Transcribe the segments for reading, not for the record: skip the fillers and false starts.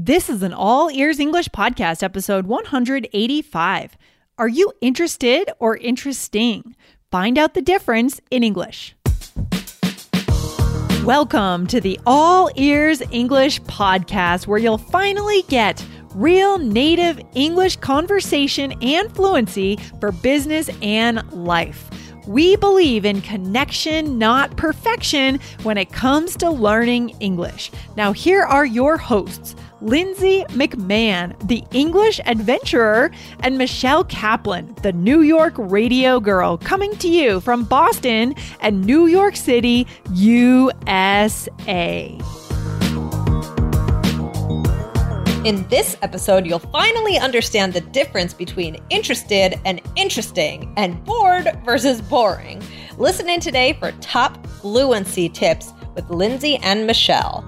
This is an All Ears English Podcast, episode 185. Are you interested or interesting? Find out the difference in English. Welcome to the All Ears English Podcast, where you'll finally get real native English conversation and fluency for business and life. We believe in connection, not perfection, when it comes to learning English. Now, here are your hosts, Lindsay McMahon, the English adventurer, and Michelle Kaplan, the New York radio girl, coming to you from Boston and New York City, USA. In this episode, you'll finally understand the difference between interested and interesting and bored versus boring. Listen in today for top fluency tips with Lindsay and Michelle.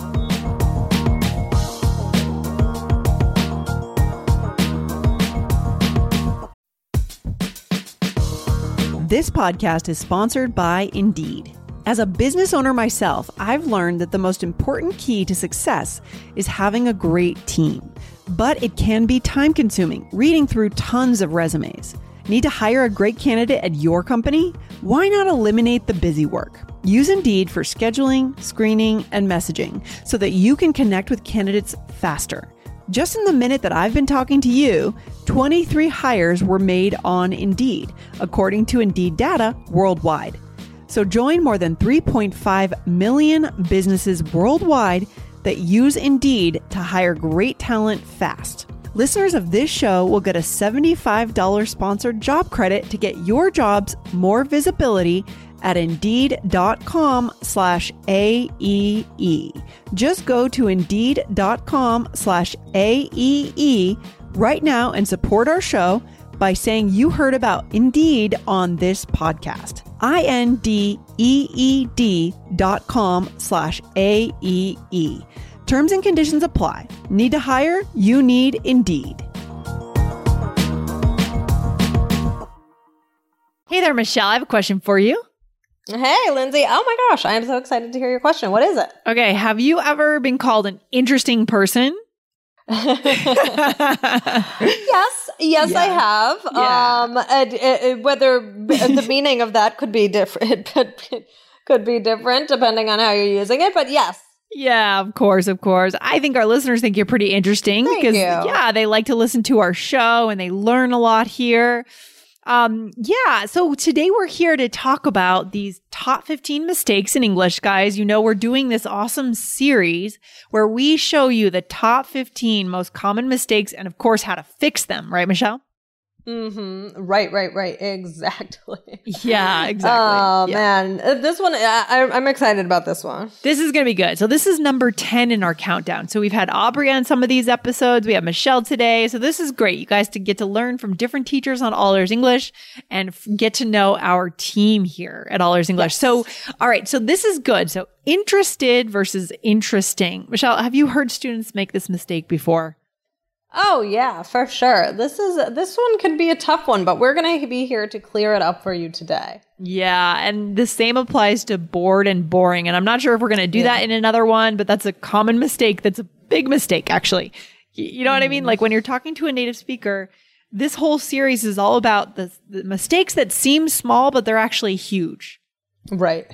This podcast is sponsored by Indeed. As a business owner myself, I've learned that the most important key to success is having a great team. But it can be time-consuming, reading through tons of resumes. Need to hire a great candidate at your company? Why not eliminate the busy work? Use Indeed for scheduling, screening, and messaging so that you can connect with candidates faster. Just in the minute that I've been talking to you, 23 hires were made on Indeed, according to Indeed data worldwide. So join more than 3.5 million businesses worldwide that use Indeed to hire great talent fast. Listeners of this show will get a $75 sponsored job credit to get your jobs more visibility at Indeed.com/AEE. Just go to Indeed.com/AEE right now and support our show by saying you heard about Indeed on this podcast. INDEED.com/AEE. Terms and conditions apply. Need to hire? You need Indeed. Hey there, Michelle. I have a question for you. Hey, Lindsay. Oh my gosh, I am so excited to hear your question. What is it? Okay. Have you ever been called an interesting person? Yes, I have. Yeah. Whether the meaning of that could be different, could be different depending on how you're using it. But yes. Yeah, of course. I think our listeners think you're pretty interesting because they like to listen to our show and they learn a lot here. So today we're here to talk about these top 15 mistakes in English, guys. You know, we're doing this awesome series where we show you the top 15 most common mistakes and, of course, how to fix them. Right, Michelle? Mm-hmm. Right. Exactly. Yeah, exactly. Oh, man. This one, I'm excited about this one. This is going to be good. So this is number 10 in our countdown. So we've had Aubrey on some of these episodes. We have Michelle today. So this is great. You guys to get to learn from different teachers on All Ears English and get to know our team here at All Ears English. Yes. So, all right. So this is good. So interested versus interesting. Michelle, have you heard students make this mistake before? Oh, yeah, for sure. This one could be a tough one, but we're going to be here to clear it up for you today. Yeah, and the same applies to bored and boring. And I'm not sure if we're going to do that in another one, but that's a common mistake. That's a big mistake, actually. You know what I mean? Like when you're talking to a native speaker, this whole series is all about the mistakes that seem small, but they're actually huge. Right.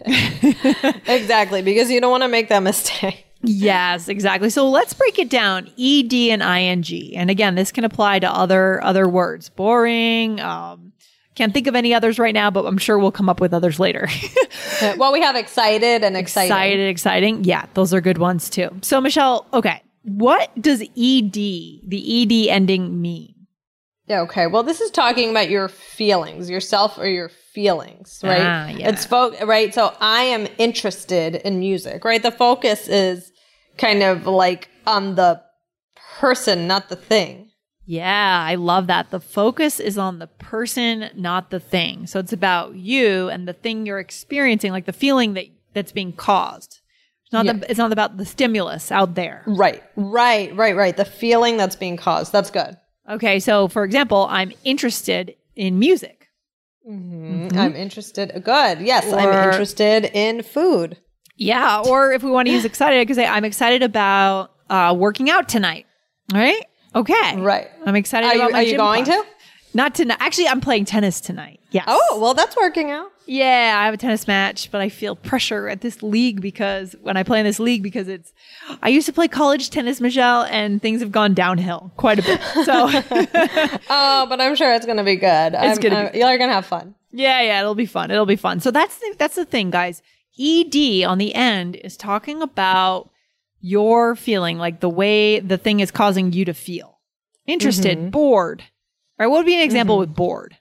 Exactly, because you don't want to make that mistake. Yes, exactly. So let's break it down. ED and ING. And again, this can apply to other words. Boring. Can't think of any others right now, but I'm sure we'll come up with others later. Well, we have excited and exciting. Exciting. Yeah, those are good ones too. So Michelle, okay. What does ED, the ED ending, mean? Okay. Well, this is talking about your feelings, yourself or your feelings, right? Yeah. It's right. So I am interested in music, right? The focus is kind of like on the person, not the thing. Yeah, I love that. The focus is on the person, not the thing. So it's about you and the thing you're experiencing, like the feeling that's being caused. It's not about the stimulus out there. Right. The feeling that's being caused. That's good. Okay, so for example, I'm interested in music. Mm-hmm. I'm interested. Good. Yes, I'm interested in food. Yeah, or if we want to use excited, I could say I'm excited about working out tonight. Right? Okay. Right. I'm excited about my gym Are you going class. to? Not tonight. Actually, I'm playing tennis tonight. Yes. Oh, well, that's working out. Yeah, I have a tennis match, but I feel pressure at this league because when I play in this league, because I used to play college tennis, Michelle, and things have gone downhill quite a bit. So, Oh, but I'm sure it's going to be good. You're going to have fun. yeah, it'll be fun. It'll be fun. So that's the thing, guys. ED on the end is talking about your feeling, like the way the thing is causing you to feel. Interested, bored. All right, what would be an example with bored?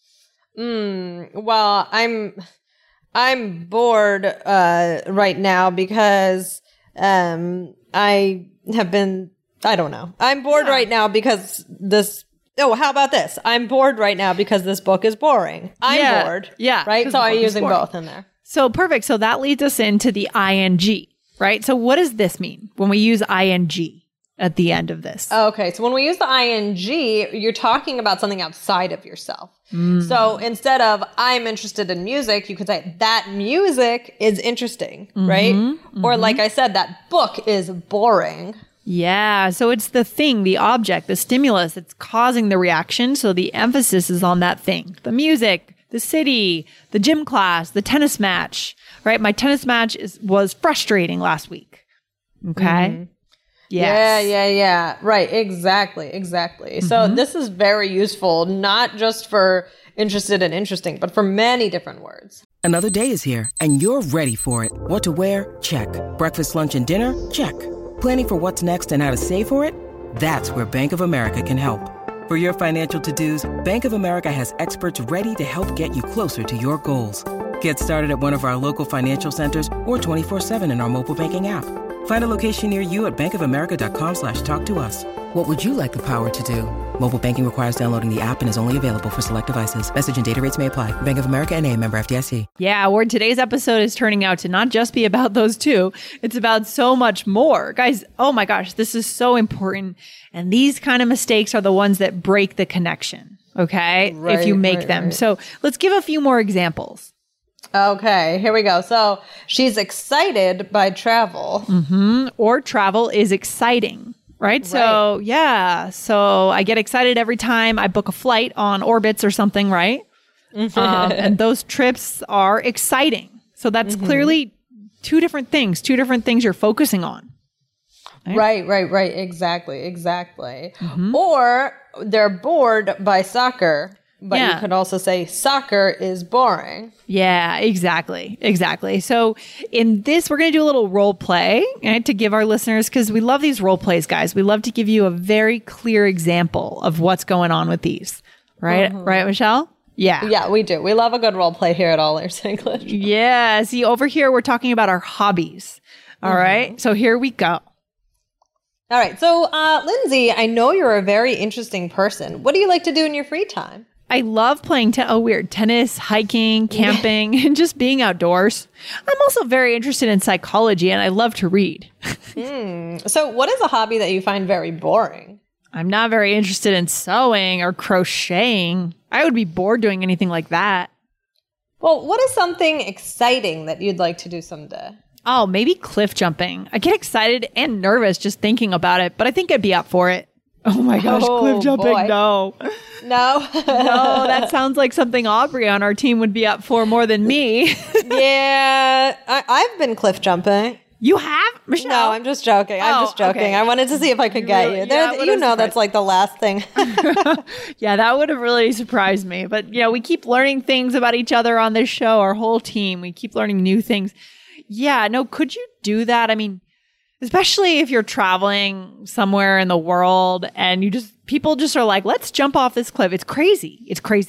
Well, I'm bored right now because I don't know. I'm bored right now because how about this? I'm bored right now because this book is boring. I'm bored. Yeah. Right? So I'm using both in there. So perfect. So that leads us into the ing, right? So what does this mean when we use ing at the end of this? Okay. So when we use the ing, you're talking about something outside of yourself. So instead of I'm interested in music, you could say that music is interesting, right? Or like I said, that book is boring. Yeah. So it's the thing, the object, the stimulus that's causing the reaction. So the emphasis is on that thing, the music, the city, the gym class, the tennis match, right? My tennis match was frustrating last week. Okay. Yes. Yeah. Right. Exactly. So this is very useful, not just for interested and interesting, but for many different words. Another day is here and you're ready for it. What to wear? Check. Breakfast, lunch, and dinner? Check. Planning for what's next and how to save for it? That's where Bank of America can help. For your financial to-dos, Bank of America has experts ready to help get you closer to your goals. Get started at one of our local financial centers or 24/7 in our mobile banking app. Find a location near you at bankofamerica.com/talktous. What would you like the power to do? Mobile banking requires downloading the app and is only available for select devices. Message and data rates may apply. Bank of America NA, member FDIC. Yeah, where today's episode is turning out to not just be about those two. It's about so much more. Guys, oh my gosh, this is so important. And these kind of mistakes are the ones that break the connection. Okay. If you make them. Right. So let's give a few more examples. Okay, here we go. So she's excited by travel. Or travel is exciting, right? So, yeah. So I get excited every time I book a flight on Orbitz or something, right? And those trips are exciting. So that's clearly two different things you're focusing on. Right. Exactly. Or they're bored by soccer. But you could also say soccer is boring. Yeah, exactly. So in this, we're going to do a little role play, right, to give our listeners, because we love these role plays, guys. We love to give you a very clear example of what's going on with these. Right? Right, Michelle? Yeah. Yeah, we do. We love a good role play here at All Ears English. Yeah. See, over here, we're talking about our hobbies. All right. So here we go. All right. So, Lindsay, I know you're a very interesting person. What do you like to do in your free time? I love playing tennis, hiking, camping, and just being outdoors. I'm also very interested in psychology, and I love to read. So what is a hobby that you find very boring? I'm not very interested in sewing or crocheting. I would be bored doing anything like that. Well, what is something exciting that you'd like to do someday? Oh, maybe cliff jumping. I get excited and nervous just thinking about it, but I think I'd be up for it. Oh my gosh, cliff jumping, boy. No, that sounds like something Aubrey on our team would be up for more than me. Yeah, I've been cliff jumping. You have, Michelle? No, I'm just joking. Okay. I wanted to see if I could get you. That's like the last thing. Yeah, that would have really surprised me. But, we keep learning things about each other on this show, our whole team. We keep learning new things. Yeah, no, could you do that? I mean, especially if you're traveling somewhere in the world and people just are like, let's jump off this cliff. It's crazy.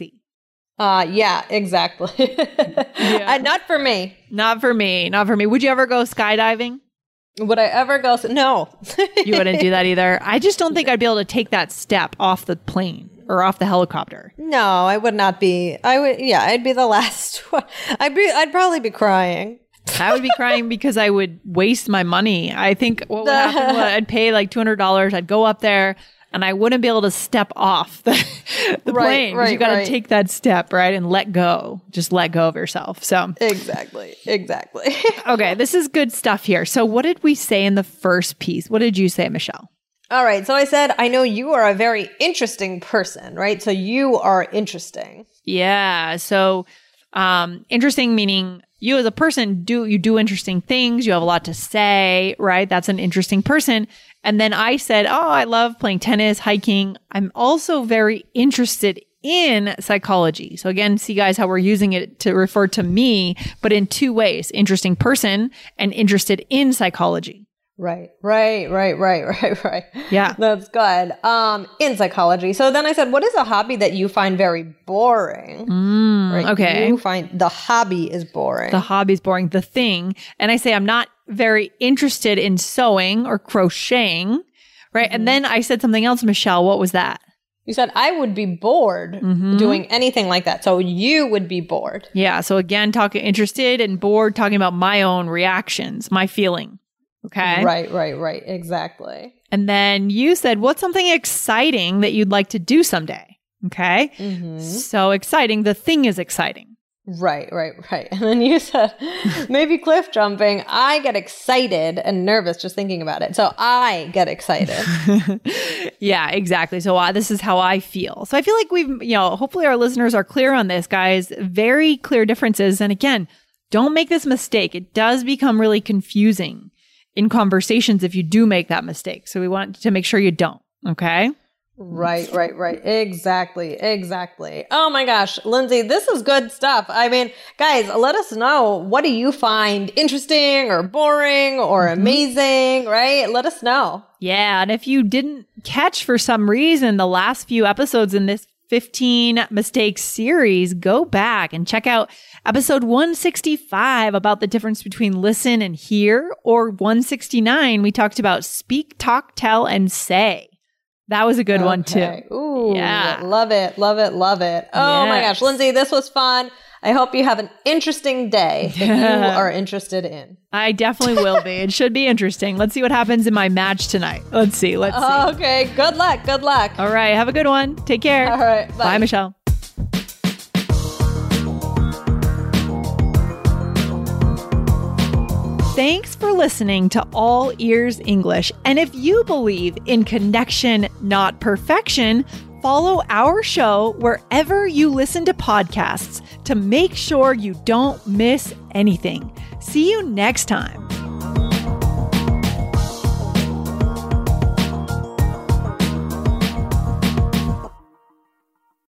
Yeah, exactly. Yeah. Not for me. Not for me. Would you ever go skydiving? Would I ever go? No. You wouldn't do that either. I just don't think I'd be able to take that step off the plane or off the helicopter. No, I would not be. I'd be the last one. I'd probably be crying. I would be crying because I would waste my money. I think what would happen was I'd pay like $200. I'd go up there. and I wouldn't be able to step off the plane. Right, you got to take that step, right? And let go. Just let go of yourself. So Exactly. Okay, this is good stuff here. So what did we say in the first piece? What did you say, Michelle? All right. So I said, I know you are a very interesting person, right? So you are interesting. Yeah. So interesting meaning you as a person, you do interesting things. You have a lot to say, right? That's an interesting person. And then I said, I love playing tennis, hiking. I'm also very interested in psychology. So again, see guys how we're using it to refer to me, but in two ways, interesting person and interested in psychology. Right. Yeah. That's good. In psychology. So then I said, what is a hobby that you find very boring? Right? Okay. You find the hobby is boring. The hobby is boring. The thing. And I say, I'm not very interested in sewing or crocheting. Right. Mm-hmm. And then I said something else, Michelle. What was that? You said, I would be bored doing anything like that. So you would be bored. Yeah. So again, talking interested and bored, talking about my own reactions, my feeling. Okay. Right. Exactly. And then you said, what's something exciting that you'd like to do someday? Okay. Mm-hmm. So exciting. The thing is exciting. Right. And then you said, maybe cliff jumping. I get excited and nervous just thinking about it. So I get excited. Yeah, exactly. So this is how I feel. So I feel like we've, hopefully our listeners are clear on this, guys. Very clear differences. And again, don't make this mistake. It does become really confusing in conversations if you do make that mistake. So we want to make sure you don't. Okay. Right. Exactly. Oh my gosh, Lindsay, this is good stuff. I mean, guys, let us know. What do you find interesting or boring or amazing, right? Let us know. Yeah. And if you didn't catch for some reason the last few episodes in this 15 mistakes series, go back and check out episode 165 about the difference between listen and hear, or 169, we talked about speak, talk, tell, and say. That was a good one too. Ooh, yeah. Love it. Oh my gosh, Lindsay, this was fun. I hope you have an interesting day that you are interested in. I definitely will be. It should be interesting. Let's see what happens in my match tonight. Let's see. Okay, good luck. All right, have a good one. Take care. All right, bye. Bye, Michelle. Thanks for listening to All Ears English. And if you believe in connection, not perfection, follow our show wherever you listen to podcasts to make sure you don't miss anything. See you next time.